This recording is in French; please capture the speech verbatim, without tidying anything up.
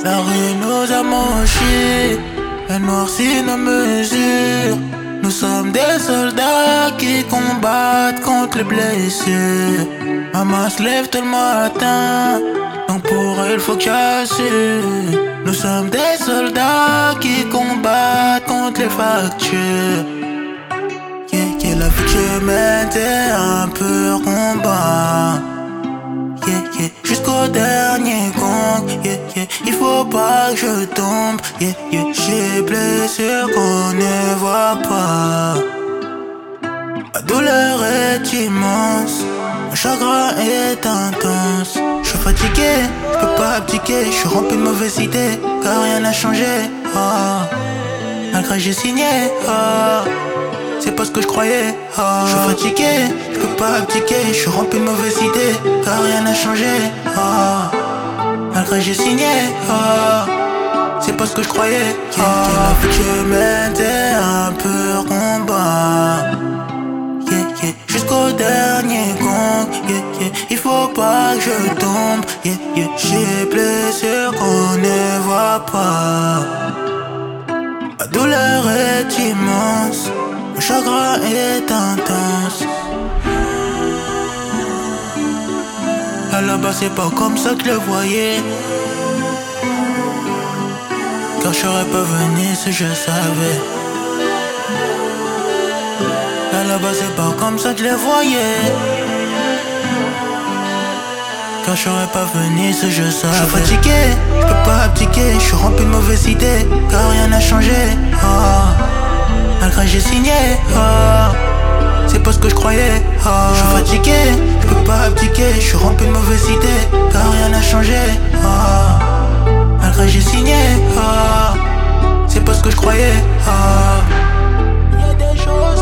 La rue nous a mochis, elle noircit nos mesures. Nous sommes des soldats qui combattent contre les blessures. Maman se lève tôt le matin, donc pour elle faut casser. Nous sommes des soldats qui combattent contre les factures. Yeah, yeah, la vie que je mène c'est un pur combat. Yeah, yeah, jusqu'au dernier gong. Yeah, yeah, il faut pas que je tombe. Yeah, yeah, j'ai blessure qu'on ne voit pas. Ma douleur est immense, mon chagrin est intense. Je suis fatigué, je peux pas abdiquer. Je suis rempli de mauvaises idées, car rien n'a changé. Oh. Malgré j'ai signé, oh. C'est pas ce que je croyais. Oh. Je suis fatigué, je peux pas abdiquer. Je suis rempli de mauvaises idées, car rien n'a changé. Oh. Malgré j'ai signé, oh. C'est pas ce que je croyais. Yeah, oh. Yeah, la vie que je mène c'est un pur combat. Yeah, yeah, jusqu'au dernier gong. Yeah, yeah, il faut pas que je tombe. Yeah, yeah, j'ai blessure qu'on ne voit pas. Ma douleur est immense, mon chagrin est intense. À là-bas c'est pas comme ça que je le voyais, car je serais pas venu si je savais. À là-bas c'est pas comme ça que je le voyais, car je serais pas venu si je savais. Je suis fatigué, je peux pas abdiquer. Je suis rempli de mauvaises idées, car rien n'a changé. Oh. Malgré j'ai signé, oh. C'est pas ce que je croyais. Oh. Je suis fatigué, je peux pas abdiquer. Je suis rempli de mauvaises idées, car rien n'a changé. Oh. Malgré j'ai signé, oh. C'est pas ce que je croyais. Oh. Y'a des choses